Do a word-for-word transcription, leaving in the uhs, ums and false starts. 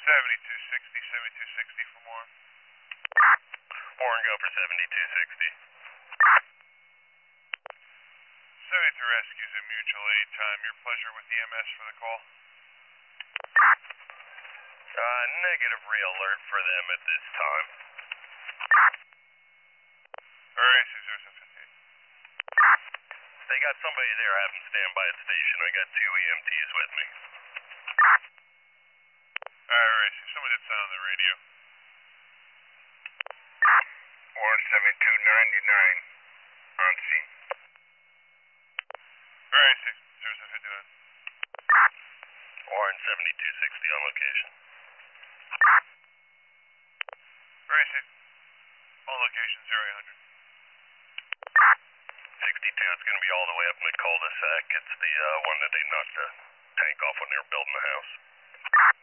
seventy-two sixty, seventy-two sixty for more. Warren, go for seventy-two sixty. seventy-two rescues at mutual aid time. Your pleasure with E M S for the call? Uh, negative re-alert for them at this time. Alright, six zero seven fifty-eight. They got somebody there, have them stand by at station. I got two E M Ts with me. Alright, so someone did sound on the radio. Warren seventy-two ninety-nine, on scene. Alright, six zero seven fifty-nine. Warren seventy-two sixty on location. Alright, six. On location, zero eight hundred. sixty-two, it's going to be all the way up in the cul-de-sac. It's the uh, one that they knocked the tank off when they were building the house.